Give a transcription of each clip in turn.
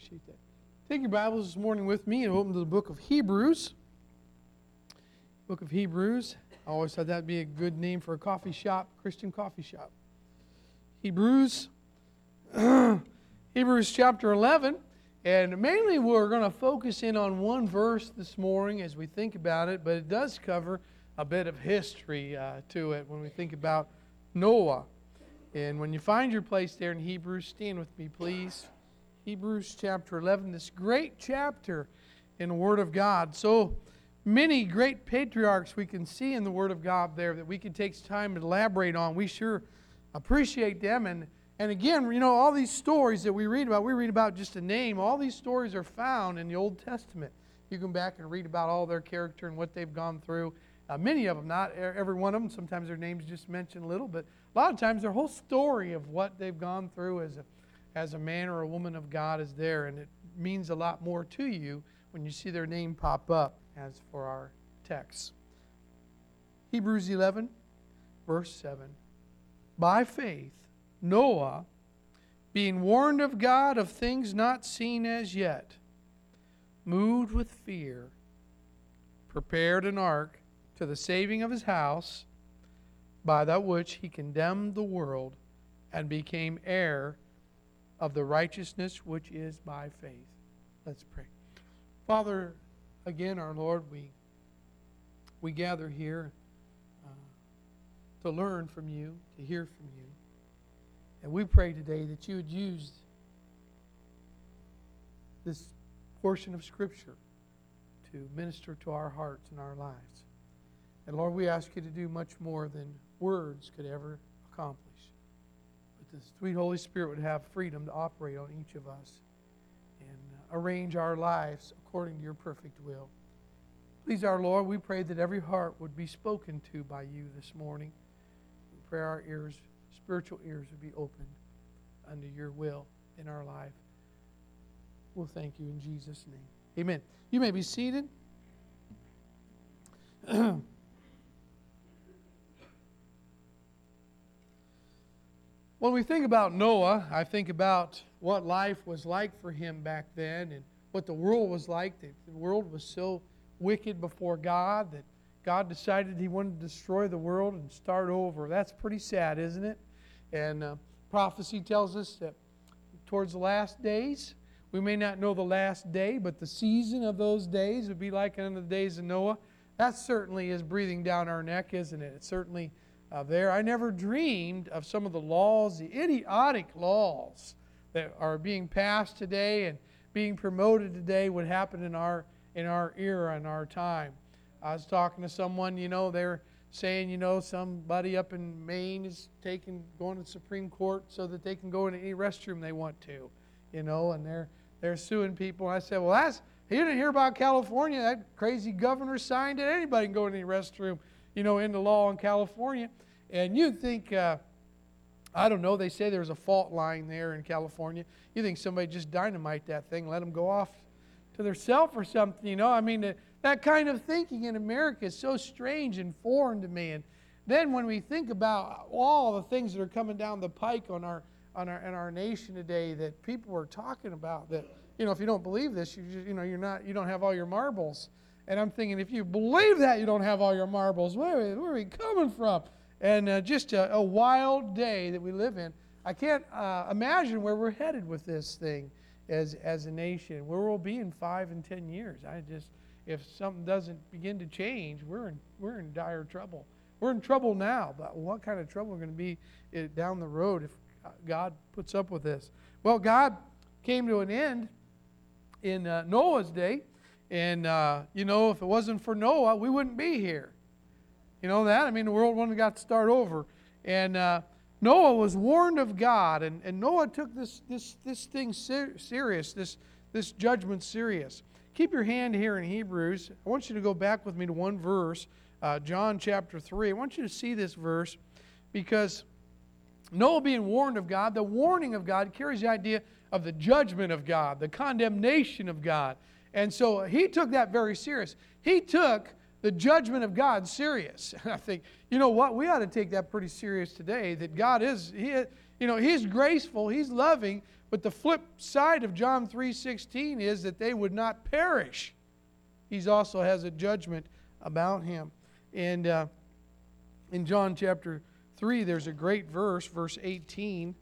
Appreciate that. Take your Bibles this morning with me and open to the book of Hebrews. Book of Hebrews. I always thought that would be a good name for a coffee shop, Christian coffee shop. Hebrews, Hebrews chapter 11. And mainly we're going to focus in on one verse this morning as we think about it, but it does cover a bit of history to it when we think about Noah. And when you find your place there in Hebrews, stand with me, please. Hebrews chapter 11, this great chapter in the Word of God. So many great patriarchs we can see in the Word of God there that we can take time to elaborate on. We sure appreciate them. And again, you know, all these stories that we read about just a name. All these stories are found in the Old Testament. You can back and read about all their character and what they've gone through. Many of them, not every one of them. Sometimes their names just mentioned a little, but a lot of times their whole story of what they've gone through as a man or a woman of God is there, and it means a lot more to you when you see their name pop up as for our text. Hebrews 11, verse 7. By faith, Noah, being warned of God of things not seen as yet, moved with fear, prepared an ark to the saving of his house, by that which he condemned the world and became heir of the righteousness which is by faith. Let's pray. Father, again, our Lord, we gather here to learn from you, to hear from you. And we pray today that you would use this portion of Scripture to minister to our hearts and our lives. And Lord, we ask you to do much more than words could ever accomplish. The sweet Holy Spirit would have freedom to operate on each of us and arrange our lives according to your perfect will. Please, our Lord, we pray that every heart would be spoken to by you this morning. We pray our ears, spiritual ears, would be opened under your will in our life. We'll thank you in Jesus' name. Amen. You may be seated. When we think about Noah, I think about what life was like for him back then and what the world was like. The world was so wicked before God that God decided he wanted to destroy the world and start over. That's pretty sad, isn't it? And prophecy tells us that towards the last days, we may not know the last day, but the season of those days would be like in the days of Noah. That certainly is breathing down our neck, isn't it? It's certainly there. I never dreamed of some of the laws, the idiotic laws that are being passed today and being promoted today would happen in our era, in our time. I was talking to someone, they're saying, somebody up in Maine is going to the Supreme Court so that they can go into any restroom they want to, and they're suing people. And I said, well, you didn't hear about California. That crazy governor signed it. Anybody can go into any restroom, into law in California. And you'd think, I don't know, they say there's a fault line there in California. You think somebody just dynamite that thing, let them go off to theirself or something, I mean, that kind of thinking in America is so strange and foreign to me. And then when we think about all the things that are coming down the pike in our nation today that people are talking about, that, if you don't believe this, you don't have all your marbles. And I'm thinking, if you believe that you don't have all your marbles, where are we coming from? And just a wild day that we live in. I can't imagine where we're headed with this thing as a nation, where we'll be in 5 and 10 years. If something doesn't begin to change, we're in dire trouble. We're in trouble now, but what kind of trouble we're going to be down the road if God puts up with this? Well, God came to an end in Noah's day. And, if it wasn't for Noah, we wouldn't be here. You know that? I mean, the world wouldn't have got to start over. And Noah was warned of God. And Noah took this thing serious, this judgment serious. Keep your hand here in Hebrews. I want you to go back with me to one verse, John chapter 3. I want you to see this verse because Noah being warned of God, the warning of God carries the idea of the judgment of God, the condemnation of God. And so he took that very serious. He took the judgment of God serious. And I think, you know what? We ought to take that pretty serious today, that God is, He's graceful, He's loving, But the flip side of John 3:16 is that they would not perish. He also has a judgment about him. And in John chapter 3, there's a great verse, verse 18,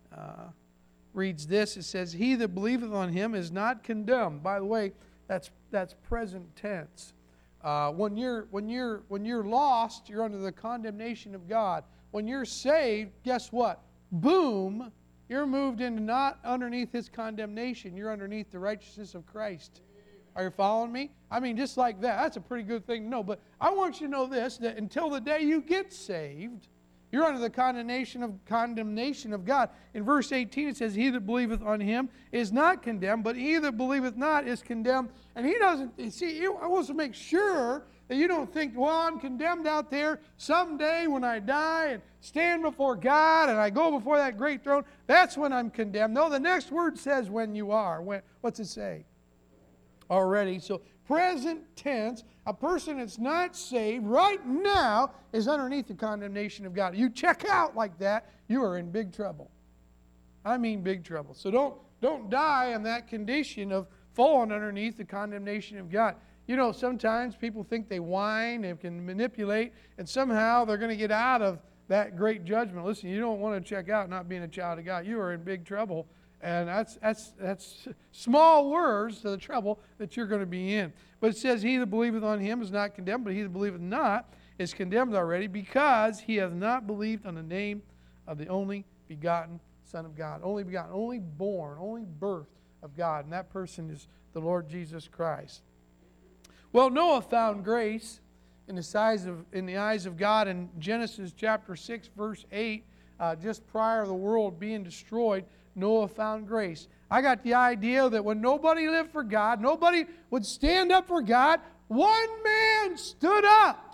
reads this. It says, "He that believeth on him is not condemned." By the way, that's present tense. When you're lost, you're under the condemnation of God. When you're saved, guess what? Boom, you're moved into not underneath His condemnation. You're underneath the righteousness of Christ. Are you following me? I mean, just like that. That's a pretty good thing to know. But I want you to know this, that until the day you get saved, you're under the condemnation of God. In verse 18 it says, "He that believeth on Him is not condemned, but he that believeth not is condemned." And He doesn't, see, I want to make sure that you don't think, well, I'm condemned out there someday when I die and stand before God and I go before that great throne. That's when I'm condemned. No, the next word says when you are. What's it say? Already. So present tense, a person that's not saved right now is underneath the condemnation of God. You check out like that, you are in big trouble. I mean big trouble. So don't die in that condition of falling underneath the condemnation of God. You know, sometimes people think they whine and can manipulate, and somehow they're going to get out of that great judgment. Listen, you don't want to check out not being a child of God. You are in big trouble. And that's small words to the trouble that you're going to be in. But it says, "He that believeth on Him is not condemned, but he that believeth not is condemned already, because he hath not believed on the name of the only begotten Son of God." Only begotten, only born, only birth of God. And that person is the Lord Jesus Christ. Well, Noah found grace in the eyes of God in Genesis chapter 6, verse 8, just prior to the world being destroyed. Noah found grace. I got the idea that when nobody lived for God, nobody would stand up for God, one man stood up.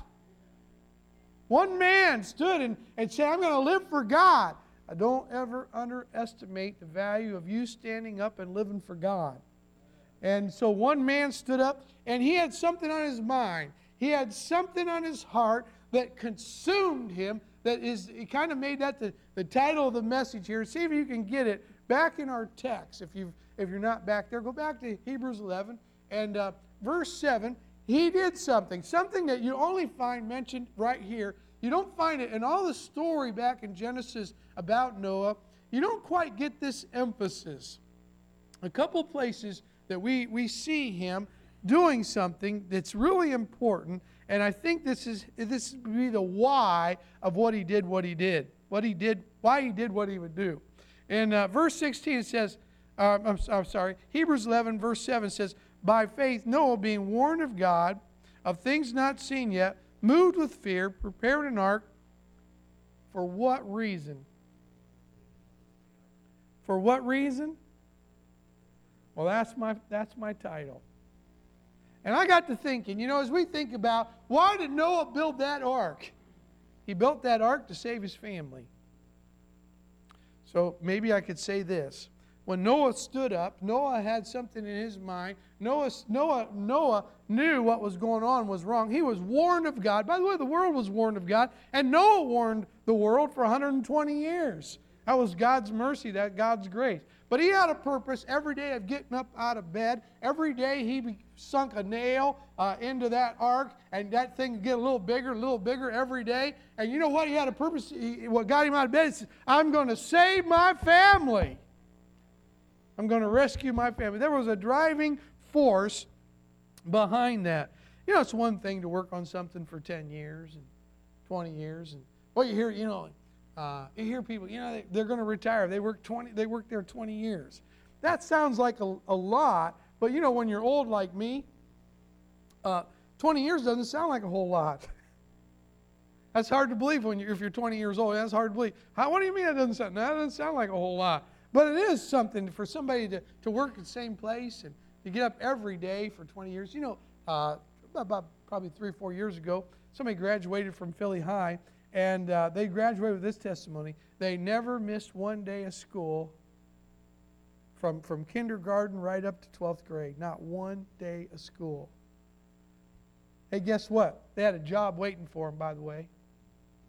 One man stood and said, "I'm going to live for God." Don't ever underestimate the value of you standing up and living for God. And so one man stood up, and he had something on his mind. He had something on his heart that consumed him. It kind of made that the title of the message here. See if you can get it back in our text. If you're not back there, go back to Hebrews 11 and verse 7. He did something that you only find mentioned right here. You don't find it in all the story back in Genesis about Noah. You don't quite get this emphasis. A couple places that we see him doing something that's really important, and I think this would be the why of what he did, why he did what he would do. In verse 16 it says, Hebrews 11 verse 7 says, "By faith Noah, being warned of God of things not seen yet, moved with fear, prepared an ark." For what reason? For what reason? Well, that's my title. And I got to thinking, as we think about, why did Noah build that ark? He built that ark to save his family. So maybe I could say this. When Noah stood up, Noah had something in his mind. Noah knew what was going on was wrong. He was warned of God. By the way, the world was warned of God. And Noah warned the world for 120 years. That was God's mercy, that God's grace. But he had a purpose every day of getting up out of bed. Every day he sunk a nail into that ark, and that thing would get a little bigger every day. And you know what? He had a purpose. What got him out of bed is, "I'm going to save my family. I'm going to rescue my family." There was a driving force behind that. It's one thing to work on something for 10 years and 20 years. And what you hear, you hear people, they're going to retire. They work there 20 years. That sounds like a lot, but when you're old like me, 20 years doesn't sound like a whole lot. That's hard to believe if you're 20 years old. That's hard to believe. What do you mean that doesn't sound like a whole lot? But it is something for somebody to work at the same place and to get up every day for 20 years. About probably 3 or 4 years ago, somebody graduated from Philly High, and they graduated with this testimony. They never missed one day of school from kindergarten right up to 12th grade. Not one day of school. Hey, guess what? They had a job waiting for them, by the way.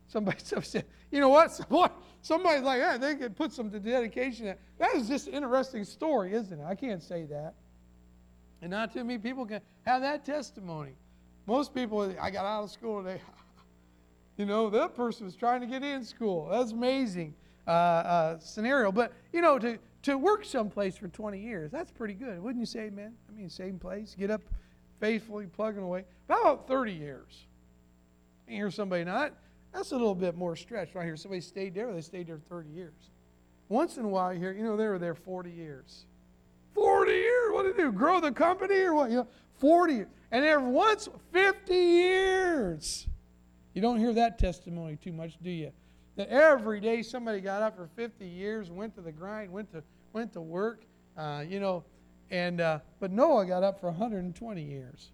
Somebody said, you know what? Somebody's like, hey, they could put some dedication in. That is just an interesting story, isn't it? I can't say that. And not too many people can have that testimony. Most people, I got out of school today. That person was trying to get in school. That's amazing scenario. But, to work someplace for 20 years, that's pretty good. Wouldn't you say, amen? I mean, same place, get up faithfully, plugging away. How about 30 years? You hear somebody, now that's a little bit more stretched. Right here, somebody stayed there, they stayed there 30 years. Once in a while, you hear, they were there 40 years. 40 years? What did they do? Grow the company or what? 40 years. And every once, 50 years. You don't hear that testimony too much, do you? That every day somebody got up for 50 years, went to the grind, went to work, but Noah got up for 120 years.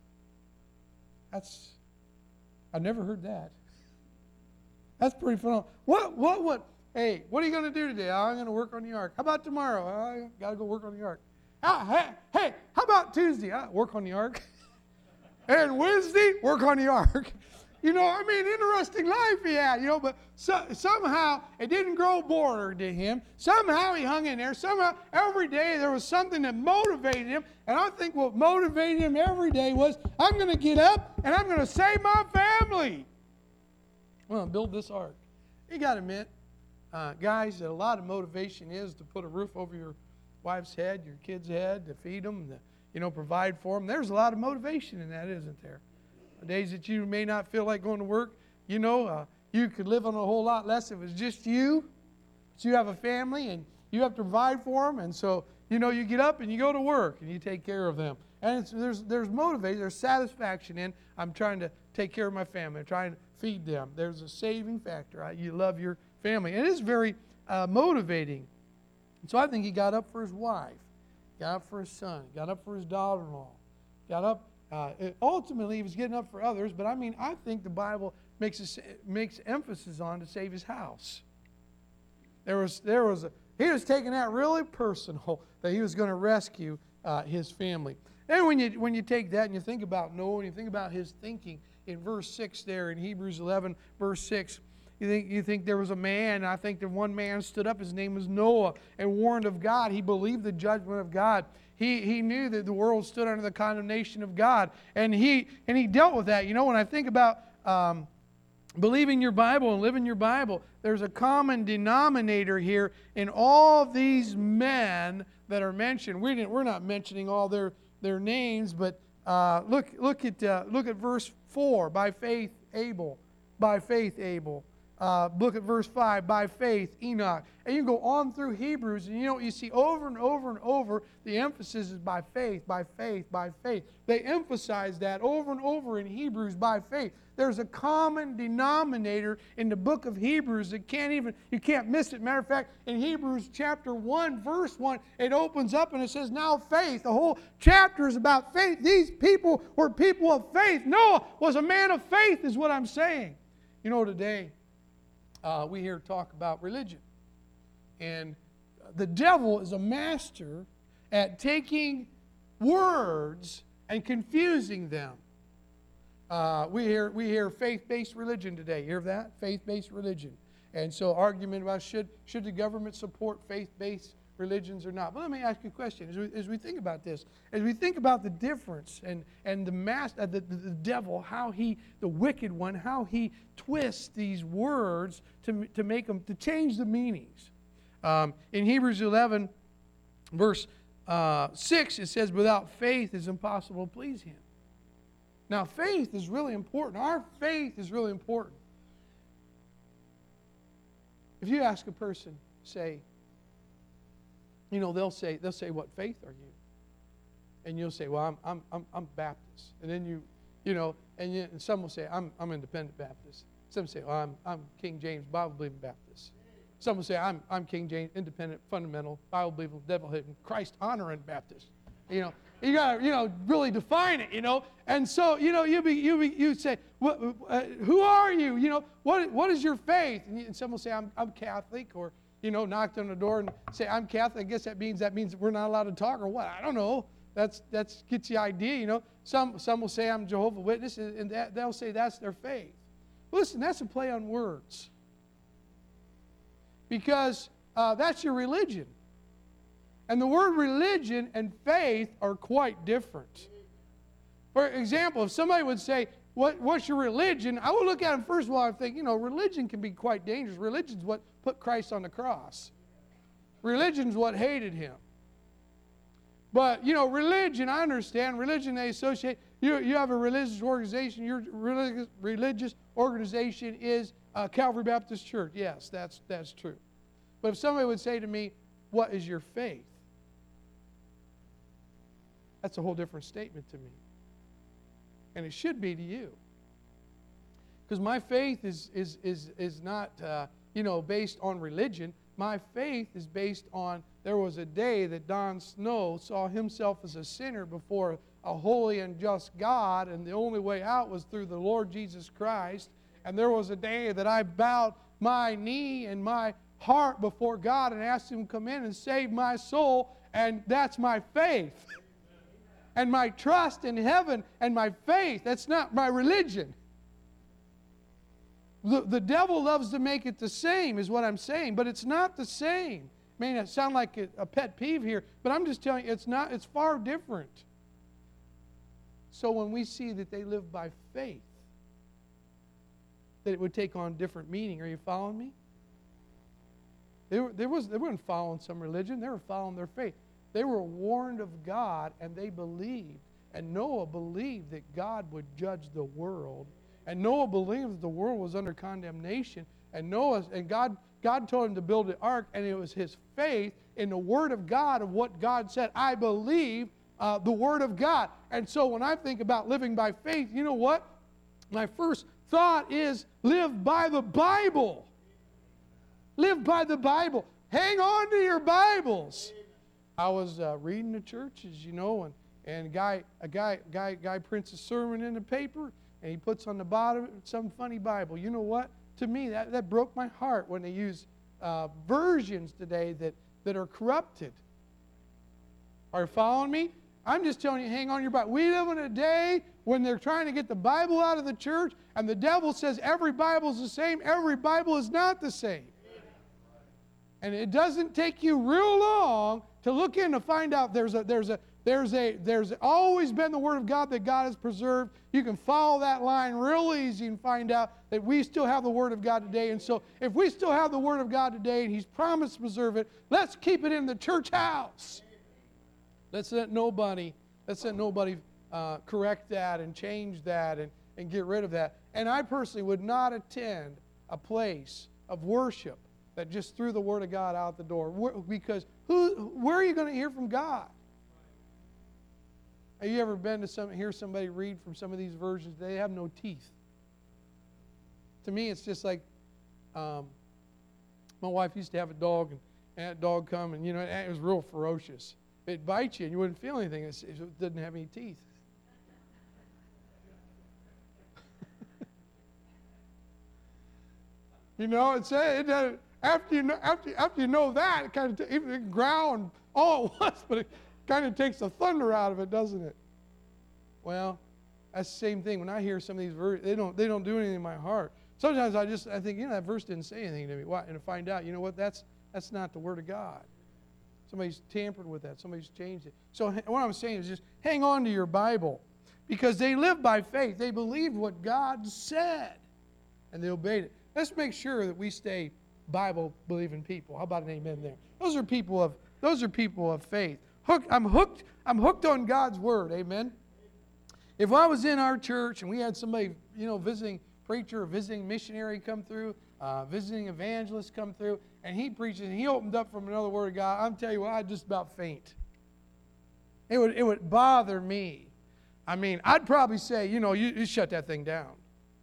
I've never heard that. That's pretty phenomenal. Hey, what are you going to do today? I'm going to work on the ark. How about tomorrow? I got to go work on the ark. Hey, how about Tuesday? Work on the ark. And Wednesday, work on the ark. Interesting life he had, but somehow it didn't grow bored to him. Somehow he hung in there. Somehow every day there was something that motivated him. And I think what motivated him every day was, I'm going to get up and I'm going to save my family. I'm going to build this ark. You got to admit, guys, that a lot of motivation is to put a roof over your wife's head, your kid's head, to feed them, to, provide for them. There's a lot of motivation in that, isn't there? The days that you may not feel like going to work, you could live on a whole lot less if it was just you. So you have a family and you have to provide for them. And so, you get up and you go to work and you take care of them. And there's motivation, there's satisfaction in, I'm trying to take care of my family. I'm trying to feed them. There's a saving factor. You love your family. And it is very motivating. And so I think he got up for his wife, got up for his son, got up for his daughter-in-law, got up. Ultimately, he was getting up for others, but I think the Bible makes emphasis on to save his house. He was taking that really personal, that he was going to rescue his family. And when you take that and you think about Noah and you think about his thinking in verse 6 there in Hebrews 11, verse 6, you think there was a man, I think that one man stood up, his name was Noah, and warned of God. He believed the judgment of God. He knew that the world stood under the condemnation of God. And he dealt with that. When I think about believing your Bible and living your Bible, there's a common denominator here in all these men that are mentioned. We're not mentioning all their names, but look at verse 4. By faith Abel. By faith Abel. Look at verse 5, by faith, Enoch. And you go on through Hebrews, and you see over and over and over, the emphasis is by faith, by faith, by faith. They emphasize that over and over in Hebrews, by faith. There's a common denominator in the book of Hebrews that you can't miss it. Matter of fact, in Hebrews chapter 1, verse 1, it opens up and it says, now faith. The whole chapter is about faith. These people were people of faith. Noah was a man of faith, is what I'm saying. Today, we hear talk about religion. And the devil is a master at taking words and confusing them. We hear faith-based religion today. You hear that? Faith-based religion. And so argument about should the government support faith-based religions or not. But let me ask you a question. As we think about this, as we think about the difference and the devil, the wicked one, how he twists these words to make them, to change the meanings. In Hebrews 11, verse 6, it says, without faith it's impossible to please him. Now, faith is really important. Our faith is really important. If you ask a person, say, they'll say, what faith are you? And you'll say, well, I'm Baptist. And then and some will say, I'm Independent Baptist. Some say, well, I'm King James Bible believing Baptist. Some will say, I'm King James Independent Fundamental Bible believing Devil hating Christ honoring Baptist. You got to really define it. And so you say, who are you? What is your faith? And some will say, I'm Catholic, or knocked on the door and say, I'm Catholic. I guess that means we're not allowed to talk, or what? I don't know. That's gets the idea, Some will say I'm Jehovah's Witness, and they'll say that's their faith. Listen, that's a play on words. Because that's your religion. And the word religion and faith are quite different. For example, if somebody would say, what's your religion? I would look at them first of all and think, religion can be quite dangerous. Religion's what put Christ on the cross. Religion's what hated him. But, religion, I understand. Religion, they associate. You have a religious organization. Your religious organization is Calvary Baptist Church. Yes, that's true. But if somebody would say to me, what is your faith? That's a whole different statement to me. And it should be to you. Because my faith is not, based on religion. My faith is based on, there was a day that Don Snow saw himself as a sinner before a holy and just God, and the only way out was through the Lord Jesus Christ. And there was a day that I bowed my knee and my heart before God and asked Him to come in and save my soul, and that's my faith. And my trust in heaven and my faith, that's not my religion. The devil loves to make it the same, is what I'm saying, but it's not the same. It may not sound like a pet peeve here, but I'm just telling you, it's far different. So when we see that they live by faith, that it would take on different meaning. Are you following me? They weren't following some religion. They were following their faith. They were warned of God, and they believed. And Noah believed that God would judge the world. And Noah believed that the world was under condemnation. And God told him to build an ark, and it was his faith in the Word of God, of what God said. I believe the Word of God. And so when I think about living by faith, you know what? My first thought is live by the Bible. Live by the Bible. Hang on to your Bibles. I was reading the churches, and a guy prints a sermon in the paper, and he puts on the bottom some funny Bible. You know what? To me, that broke my heart when they use versions today that are corrupted. Are you following me? I'm just telling you, hang on to your Bible. We live in a day when they're trying to get the Bible out of the church, and the devil says every Bible is the same. Every Bible is not the same. And it doesn't take you real long to look in to find out there's always been the Word of God that God has preserved. You can follow that line real easy and find out that we still have the Word of God today. And so if we still have the Word of God today and He's promised to preserve it, let's keep it in the church house. Let's let nobody correct that and change that and get rid of that. And I personally would not attend a place of worship that just threw the Word of God out the door. Because where are you going to hear from God? Have you ever been to hear somebody read from some of these versions? They have no teeth. To me, it's just like my wife used to have a dog, and that dog come, and it was real ferocious. It'd bite you, and you wouldn't feel anything. It didn't have any teeth. After you know that, it kind of it can growl and all at once, but it kind of takes the thunder out of it, doesn't it? Well, that's the same thing. When I hear some of these verses, they don't do anything in my heart. Sometimes I think, that verse didn't say anything to me. Why? And to find out, that's not the Word of God. Somebody's tampered with that. Somebody's changed it. So what I'm saying is just hang on to your Bible, because they lived by faith. They believed what God said, and they obeyed it. Let's make sure that we stay Bible-believing people. How about an amen there? Those are people of faith. I'm hooked on God's Word. Amen. If I was in our church and we had somebody, visiting preacher or visiting missionary come through, visiting evangelist come through, and he preaches and he opened up from another Word of God, I'm telling you what, I'd just about faint. It would bother me. I mean, I'd probably say, you shut that thing down.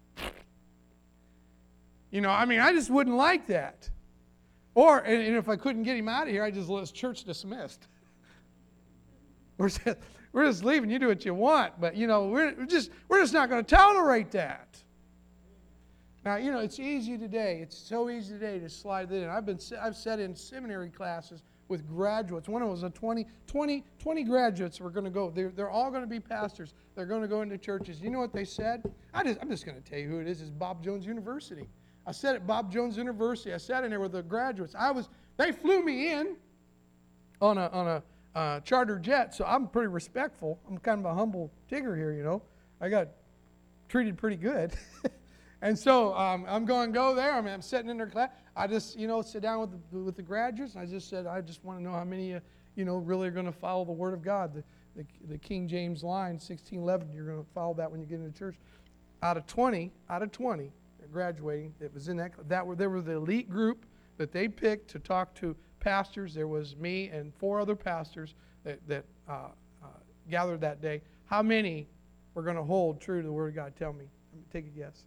I just wouldn't like that. Or, and if I couldn't get him out of here, I'd just let his church dismissed. We're just leaving. You do what you want. But, we're just not going to tolerate that. Now, it's easy today. It's so easy today to slide that in. I've sat in seminary classes with graduates. One of them was 20 graduates were going to go. They're all going to be pastors. They're going to go into churches. You know what they said? I'm just going to tell you who it is. It's Bob Jones University. I sat at Bob Jones University. I sat in there with the graduates. They flew me in on a charter jet, so I'm pretty respectful. I'm kind of a humble tigger here, you know. I got treated pretty good. And so I'm going to go there. I'm sitting in their class. I just, sit down with the graduates. And I just said, I just want to know how many, really are going to follow the Word of God. The King James line, 1611, you're going to follow that when you get into church. Out of 20, graduating, that was in there were the elite group that they picked to talk to pastors. There was me and 4 other pastors that gathered that day. How many were going to hold true to the Word of God? Tell me. Take a guess.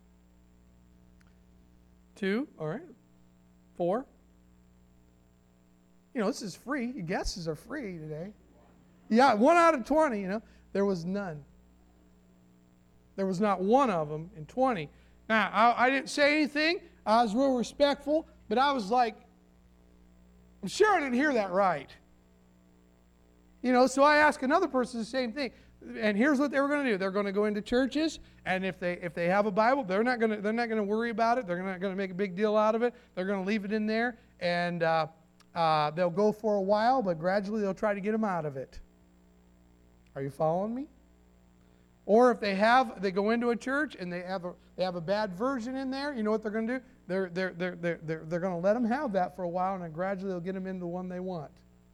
2, all right. 4. This is free. Your guesses are free today. Yeah, 1 out of 20, there was none. There was not one of them in 20. Now, I didn't say anything. I was real respectful, but I was like, I'm sure I didn't hear that right. So I asked another person the same thing. And here's what they were going to do. They're going to go into churches, and if they have a Bible, they're not going to worry about it. They're not going to make a big deal out of it. They're going to leave it in there, and they'll go for a while, but gradually they'll try to get them out of it. Are you following me? Or if they go into a church and they have a bad version in there, you know what they're going to do? They're going to let them have that for a while, and then gradually they'll get them into the one they want.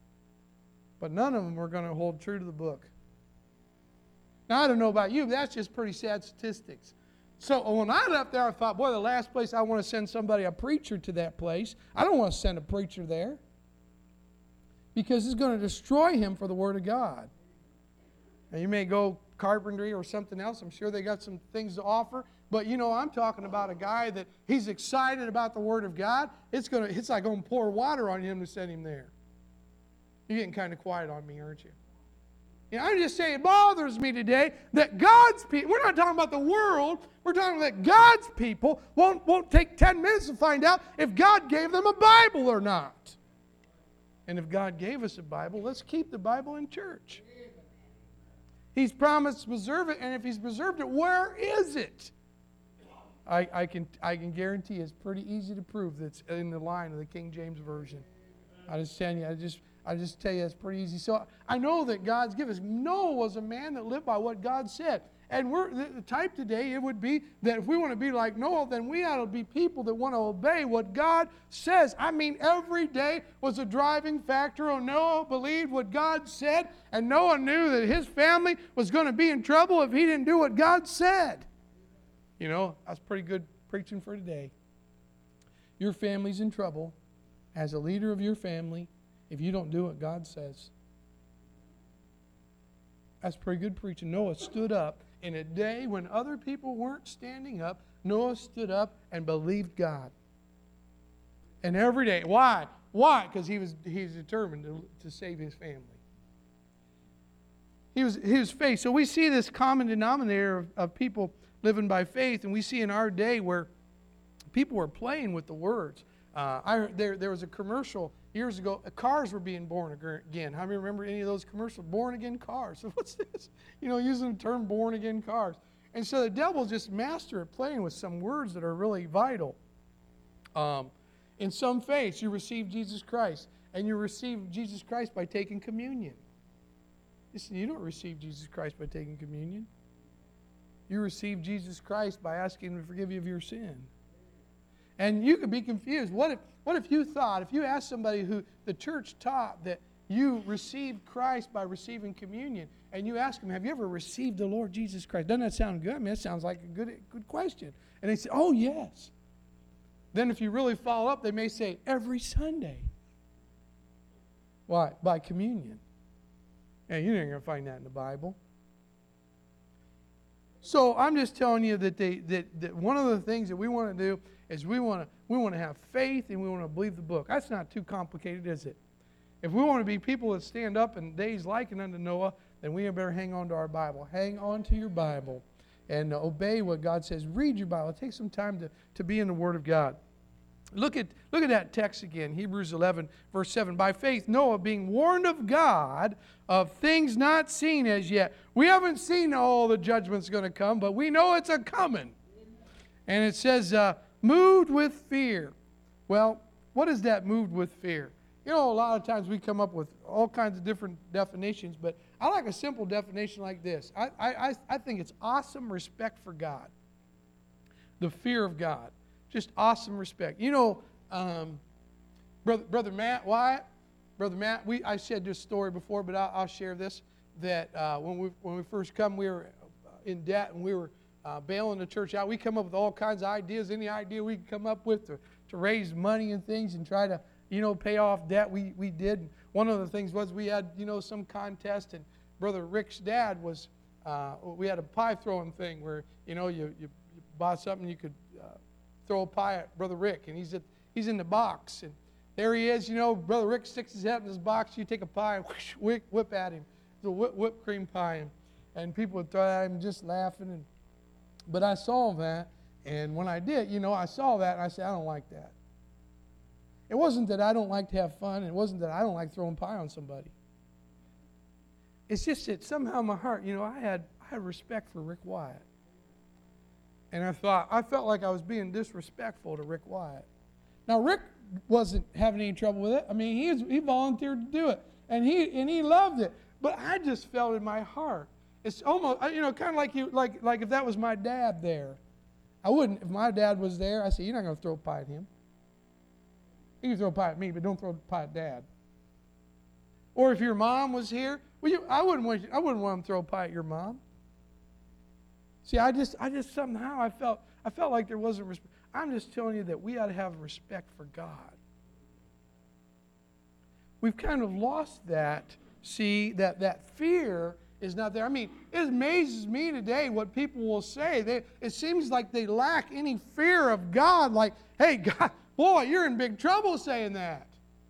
But none of them are going to hold true to the book. Now, I don't know about you, but that's just pretty sad statistics. So when I left there, I thought, boy, the last place I want to send a preacher to that place. I don't want to send a preacher there because it's going to destroy him for the Word of God. Now, you may go carpentry or something else. I'm sure they got some things to offer. But, I'm talking about a guy that he's excited about the Word of God. It's like going to pour water on him to send him there. You're getting kind of quiet on me, aren't you? I'm just saying it bothers me today that God's people, we're not talking about the world, we're talking about God's people won't take 10 minutes to find out if God gave them a Bible or not. And if God gave us a Bible, let's keep the Bible in church. He's promised to preserve it, and if He's preserved it, where is it? I can guarantee it's pretty easy to prove that it's in the line of the King James Version. I just tell you, I just tell you it's pretty easy. So I know that God's given us. Noah was a man that lived by what God said. And we're the type today, it would be that if we want to be like Noah, then we ought to be people that want to obey what God says. I mean, every day was a driving factor. Noah believed what God said, and Noah knew that his family was going to be in trouble if he didn't do what God said. That's pretty good preaching for today. Your family's in trouble as a leader of your family if you don't do what God says. That's pretty good preaching. Noah stood up in a day when other people weren't standing up. Noah stood up and believed God. And every day. Why? Why? Because he was determined to save his family. He was faith. So we see this common denominator of people living by faith, and we see in our day where people were playing with the words. There was a commercial years ago. Cars were being born again. How many remember any of those commercials? Born again cars. So what's this? Using the term born again cars. And so the devil's just master at playing with some words that are really vital. In some faiths, you receive Jesus Christ, and you receive Jesus Christ by taking communion. Listen, you don't receive Jesus Christ by taking communion. You receive Jesus Christ by asking Him to forgive you of your sin. And you could be confused. What if you thought, if you asked somebody who the church taught that you received Christ by receiving communion, and you ask them, have you ever received the Lord Jesus Christ? Doesn't that sound good? I mean, that sounds like a good question. And they say, oh, yes. Then if you really follow up, they may say, every Sunday. Why? By communion. And you're not going to find that in the Bible. So I'm just telling you that one of the things that we want to do is we want to have faith and we want to believe the book. That's not too complicated, is it? If we want to be people that stand up in days likened unto Noah, then we better hang on to our Bible. Hang on to your Bible and obey what God says. Read your Bible. Take some time to be in the Word of God. Look at that text again, Hebrews 11, verse 7. By faith, Noah, being warned of God of things not seen as yet. We haven't seen all the judgment's going to come, but we know it's a-coming. And it says, moved with fear. Well, what is that, moved with fear? You know, a lot of times we come up with all kinds of different definitions, but I like a simple definition like this. I think it's awesome respect for God. The fear of God. Just awesome respect. You know, Brother Matt Wyatt, I shared this story before, but I'll share this, that when we first come, we were in debt, and we were bailing the church out. We come up with all kinds of ideas, any idea we could come up with to raise money and things and try to, you know, pay off debt. We did. One of the things was we had, you know, some contest, and Brother Rick's dad was, we had a pie throwing thing where, you know, you bought something, you could throw a pie at Brother Rick, and he's in the box, and there he is. You know, Brother Rick sticks his head in his box. You take a pie and whoosh, whip at him. It's a whipped cream pie, and people would throw at him just laughing. But I saw that, and when I did, you know, I saw that, and I said, I don't like that. It wasn't that I don't like to have fun. It wasn't that I don't like throwing pie on somebody. It's just that somehow in my heart, you know, I had respect for Rick Wyatt. And I felt like I was being disrespectful to Rick Wyatt. Now, Rick wasn't having any trouble with it. I mean, he volunteered to do it, and he loved it. But I just felt in my heart. It's almost, you know, kind of like if that was my dad there. I wouldn't. If my dad was there, I said, you're not going to throw a pie at him. You can throw a pie at me, but don't throw a pie at Dad. Or if your mom was here, I wouldn't want him to throw a pie at your mom. See, I just somehow I felt like there wasn't respect. I'm just telling you that we ought to have respect for God. We've kind of lost that. See, that fear is not there. I mean, it amazes me today what people will say. It seems like they lack any fear of God. Like, hey, God, boy, you're in big trouble saying that.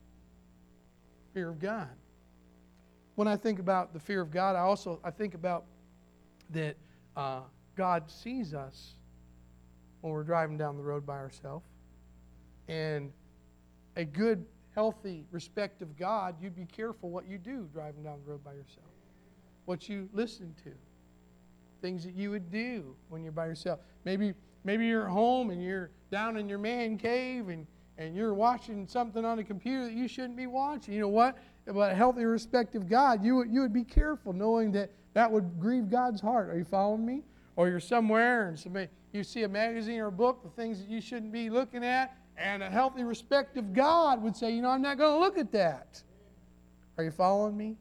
Fear of God. When I think about the fear of God, I think about that God sees us when we're driving down the road by ourselves. And a good, healthy respect of God, you'd be careful what you do driving down the road by yourself. What you listen to. Things that you would do when you're by yourself. Maybe you're at home and you're down in your man cave and you're watching something on a computer that you shouldn't be watching. You know what? About a healthy respect of God, you would be careful knowing that would grieve God's heart. Are you following me? Or you're somewhere and you see a magazine or a book, the things that you shouldn't be looking at, and a healthy respect of God would say, you know, I'm not going to look at that. Are you following me?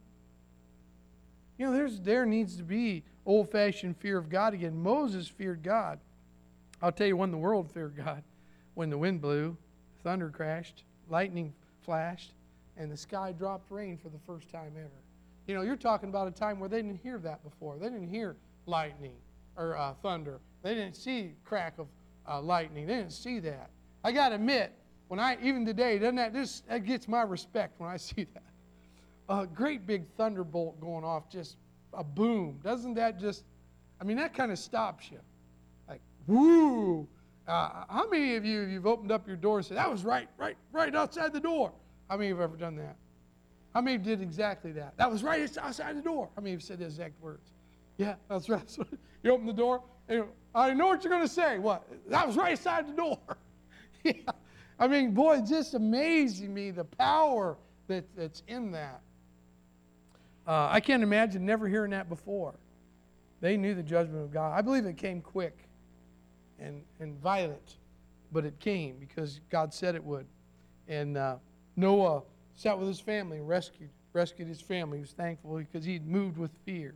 You know, there needs to be old-fashioned fear of God again. Moses feared God. I'll tell you when the world feared God. When the wind blew, thunder crashed, lightning flashed, and the sky dropped rain for the first time ever. You know, you're talking about a time where they didn't hear that before. They didn't hear lightning or thunder. They didn't see crack of lightning. They didn't see that. I got to admit, even today, that gets my respect when I see that. A great big thunderbolt going off, just a boom. Doesn't that that kind of stops you. Like, whoo. How many of you've opened up your door and said, that was right outside the door? How many have ever done that? How many did exactly that? That was right outside the door. How many have said the exact words? Yeah, that's right. So you open the door, and I know what you're going to say. What? That was right outside the door. Yeah. I mean, boy, it's just amazing me, the power that's in that. I can't imagine never hearing that before. They knew the judgment of God. I believe it came quick and violent, but it came because God said it would. And Noah sat with his family and rescued his family. He was thankful because he'd moved with fear.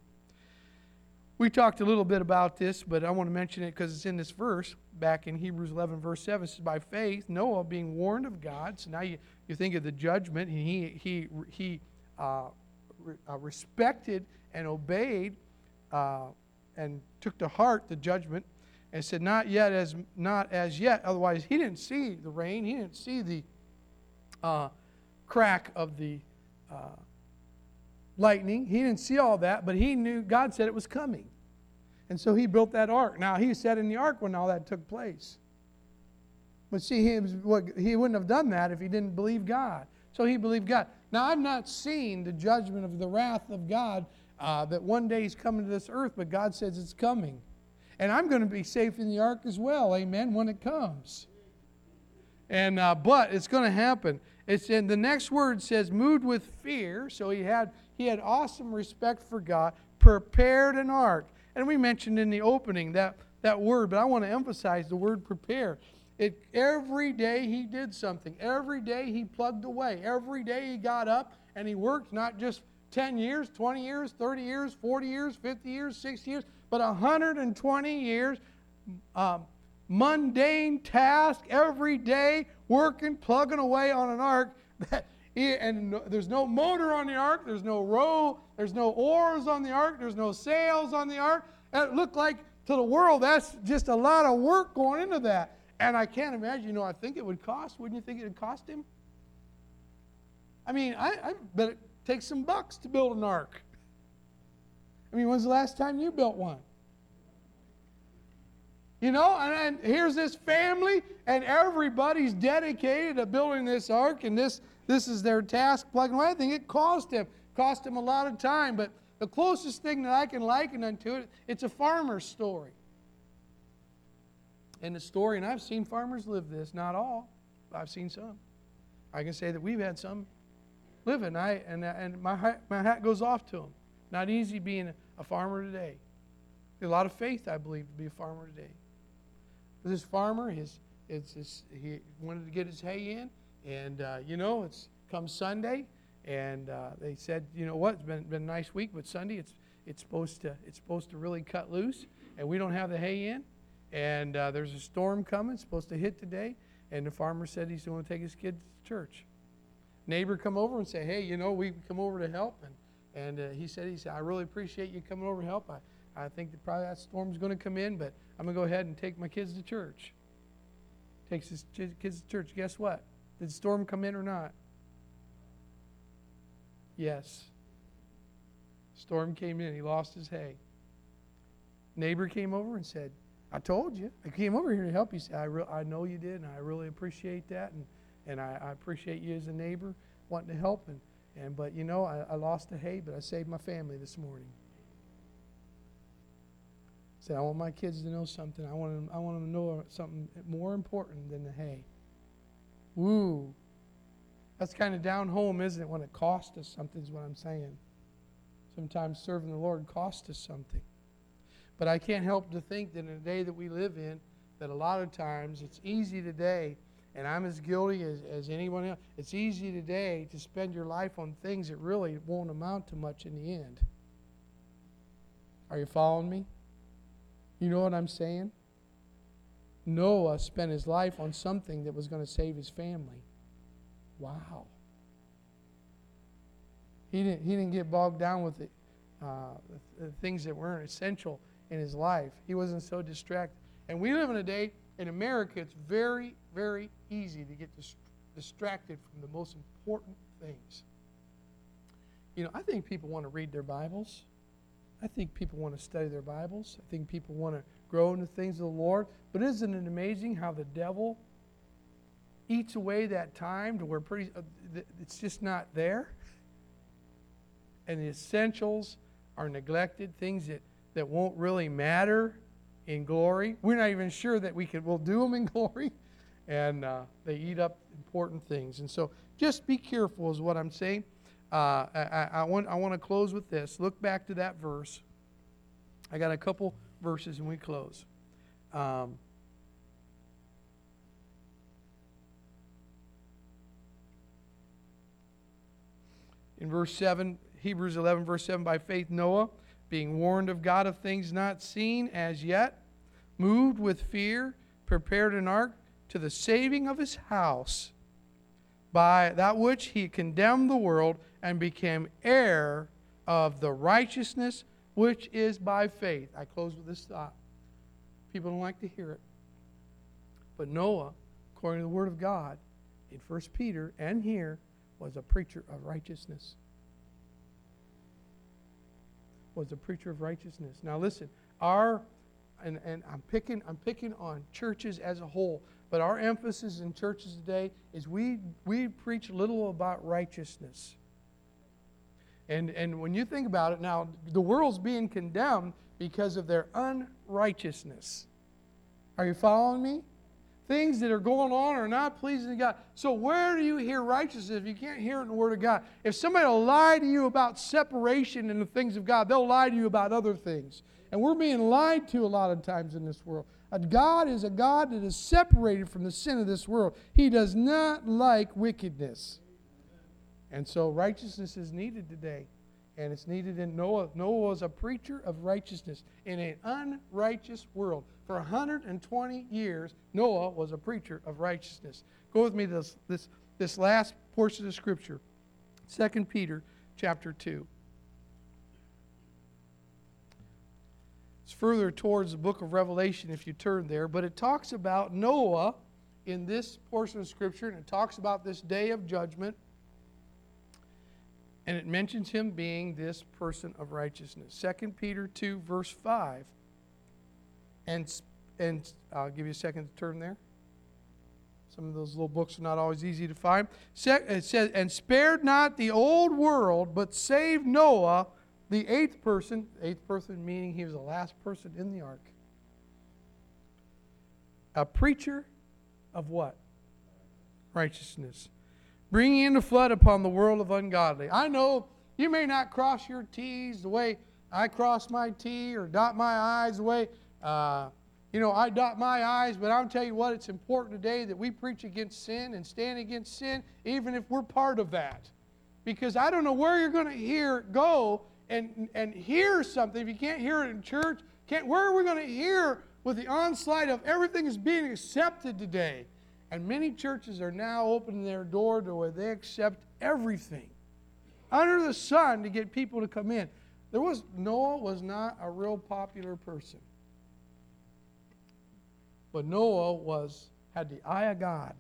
We talked a little bit about this, but I want to mention it because it's in this verse, back in Hebrews 11, verse 7. It says, by faith, Noah, being warned of God. So now you think of the judgment, and he respected and obeyed and took to heart the judgment, and said, not as yet. Otherwise, he didn't see the rain. He didn't see the crack of the lightning. He didn't see all that, but he knew God said it was coming. And so he built that ark. Now, he sat in the ark when all that took place. But see, he wouldn't have done that if he didn't believe God. So he believed God. Now, I've not seen the judgment of the wrath of God that one day he's coming to this earth, but God says it's coming. And I'm going to be safe in the ark as well, amen, when it comes. And but it's going to happen. It's in the next word says, moved with fear. So he had awesome respect for God, prepared an ark. And we mentioned in the opening that word, but I want to emphasize the word prepare. Every day he did something. Every day he plugged away. Every day he got up and he worked, not just 10 years, 20 years, 30 years, 40 years, 50 years, 60 years, but 120 years. Mundane task every day, working, plugging away on an ark. And there's no motor on the ark, there's no row, there's no oars on the ark, there's no sails on the ark. It looked like to the world that's just a lot of work going into that. And I can't imagine, I think it would cost. Wouldn't you think it would cost him? I mean, I bet it takes some bucks to build an ark. I mean, when's the last time you built one? And here's this family, and everybody's dedicated to building this ark, and this is their task, plugging away. I think it cost him a lot of time, but the closest thing that I can liken unto it, it's a farmer's story. And the story, and I've seen farmers live this, not all, but I've seen some. I can say that we've had some live it, and my hat goes off to them. Not easy being a farmer today. A lot of faith, I believe, to be a farmer today. This farmer, he wanted to get his hay in, and it's come Sunday, and they said, you know what, it's been a nice week, but Sunday it's supposed to really cut loose, and we don't have the hay in, and there's a storm coming, it's supposed to hit today, and the farmer said he's going to take his kids to church. Neighbor come over and say, hey, we come over to help, and he said, I really appreciate you coming over to help. I think that probably that storm's going to come in, but I'm going to go ahead and take my kids to church. Takes his kids to church. Guess what? Did the storm come in or not? Yes. Storm came in. He lost his hay. Neighbor came over and said, I told you. I came over here to help you. He said, I know you did, and I really appreciate that, and I appreciate you as a neighbor wanting to help. But I lost the hay, but I saved my family this morning. Said, I want my kids to know something. I want them to know something more important than the hay. Woo. That's kind of down home, isn't it, when it costs us something is what I'm saying. Sometimes serving the Lord costs us something. But I can't help to think that in the day that we live in, that a lot of times it's easy today, and I'm as guilty as anyone else, it's easy today to spend your life on things that really won't amount to much in the end. Are you following me? You know what I'm saying? Noah spent his life on something that was going to save his family. Wow. He didn't get bogged down with the things that weren't essential in his life. He wasn't so distracted. And we live in a day, in America, it's very, very easy to get distracted from the most important things. I think people want to read their Bibles. I think people want to study their Bibles. I think people want to grow in the things of the Lord. But isn't it amazing how the devil eats away that time to where it's just not there? And the essentials are neglected, things that won't really matter in glory. We're not even sure that we'll do them in glory. And they eat up important things. And so just be careful is what I'm saying. I want to close with this. Look back to that verse. I got a couple verses and we close. In verse 7, Hebrews 11, verse 7, by faith Noah, being warned of God of things not seen as yet, moved with fear, prepared an ark to the saving of his house, by that which he condemned the world and became heir of the righteousness which is by faith. I close with this thought. People don't like to hear it. But Noah, according to the Word of God, in 1 Peter and here, was a preacher of righteousness. Was a preacher of righteousness. Now listen, and I'm picking on churches as a whole, But our emphasis in churches today is we preach little about righteousness. And when you think about it now, the world's being condemned because of their unrighteousness. Are you following me? Things that are going on are not pleasing to God. So where do you hear righteousness if you can't hear it in the Word of God? If somebody will lie to you about separation in the things of God, they'll lie to you about other things. And we're being lied to a lot of times in this world. God is a God that is separated from the sin of this world. He does not like wickedness. And so righteousness is needed today. And it's needed in Noah. Noah was a preacher of righteousness in an unrighteous world. For 120 years, Noah was a preacher of righteousness. Go with me to this last portion of Scripture. 2 Peter chapter 2. It's further towards the book of Revelation if you turn there. But it talks about Noah in this portion of Scripture. And it talks about this day of judgment. And it mentions him being this person of righteousness. 2 Peter 2, verse 5. And I'll give you a second to turn there. Some of those little books are not always easy to find. It says, and spared not the old world, but saved Noah, the eighth person meaning he was the last person in the ark. A preacher of what? Righteousness. Bringing in the flood upon the world of ungodly. I know you may not cross your T's the way I cross my T or dot my I's the way, I dot my I's, but I'll tell you what, it's important today that we preach against sin and stand against sin, even if we're part of that. Because I don't know where you're going to go and hear something. If you can't hear it in church, where are we going to hear with the onslaught of everything is being accepted today? And many churches are now opening their door to where they accept everything under the sun to get people to come in. Noah was not a real popular person. But Noah had the eye of God.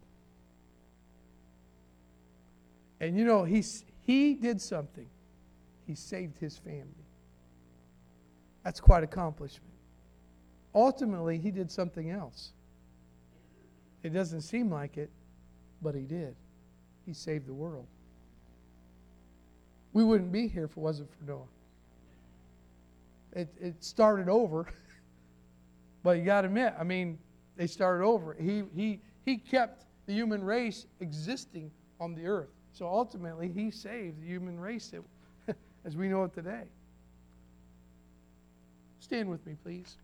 And he did something. He saved his family. That's quite an accomplishment. Ultimately, he did something else. It doesn't seem like it, but he did. He saved the world. We wouldn't be here if it wasn't for Noah. It started over, but you got to admit, they started over. He kept the human race existing on the earth. So ultimately, he saved the human race as we know it today. Stand with me, please.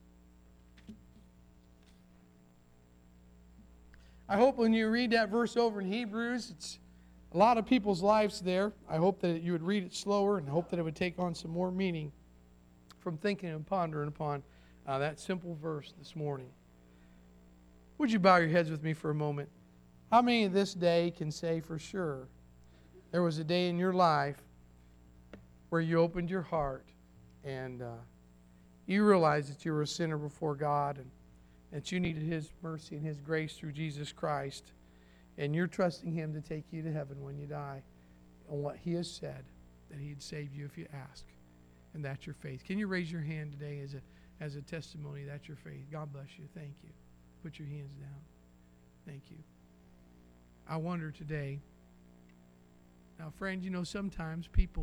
I hope when you read that verse over in Hebrews, it's a lot of people's lives there. I hope that you would read it slower and hope that it would take on some more meaning from thinking and pondering upon that simple verse this morning. Would you bow your heads with me for a moment? How many of this day can say for sure there was a day in your life where you opened your heart and you realized that you were a sinner before God and that you needed His mercy and His grace through Jesus Christ, and you're trusting Him to take you to heaven when you die on what He has said, that He'd save you if you ask, and that's your faith. Can you raise your hand today as a testimony? That's your faith. God bless you. Thank you. Put your hands down. Thank you. I wonder today, now friend, sometimes people,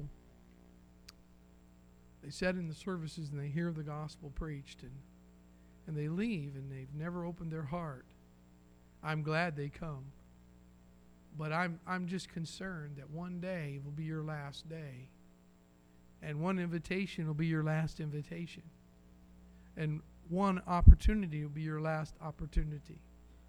they sit in the services and they hear the gospel preached and they leave and they've never opened their heart. I'm glad they come. But I'm just concerned that one day will be your last day. And one invitation will be your last invitation. And one opportunity will be your last opportunity.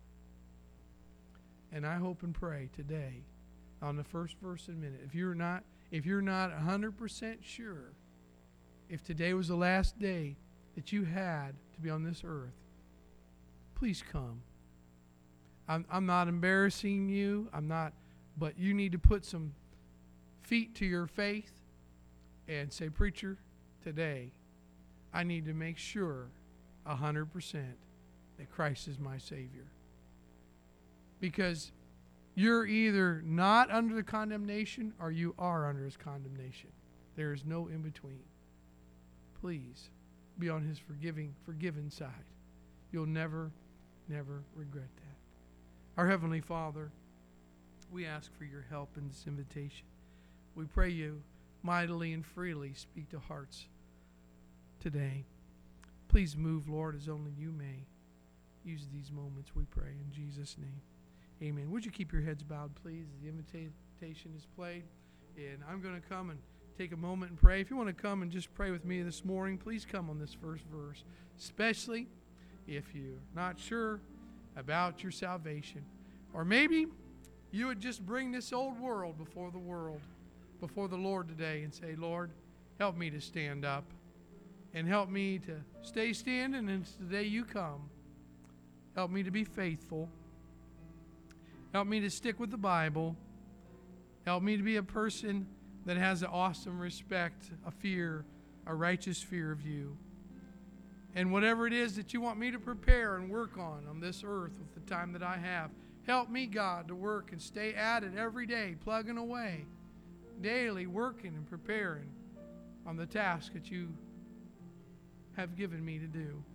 And I hope and pray today, on the first verse in a minute, if you're not 100% sure, if today was the last day that you had to be on this earth, please come. I'm not embarrassing you. But you need to put some feet to your faith and say, preacher, today I need to make sure 100% that Christ is my Savior. Because you're either not under the condemnation or you are under His condemnation. There is no in between. Please be on His forgiven side. You'll never regret that. Our Heavenly Father, we ask for your help in this invitation. We pray you mightily and freely speak to hearts today. Please move, Lord, as only you may. Use these moments, we pray, in Jesus' name. Amen. Would you keep your heads bowed, please, as the invitation is played? And I'm going to come and take a moment and pray. If you want to come and just pray with me this morning, please come on this first verse, especially if you're not sure about your salvation. Or maybe you would just bring this old world, before the Lord today, and say, Lord, help me to stand up and help me to stay standing until the day you come. Help me to be faithful. Help me to stick with the Bible. Help me to be a person that has an awesome respect, a fear, a righteous fear of you. And whatever it is that you want me to prepare and work on this earth with the time that I have, help me, God, to work and stay at it every day, plugging away, daily working and preparing on the task that you have given me to do.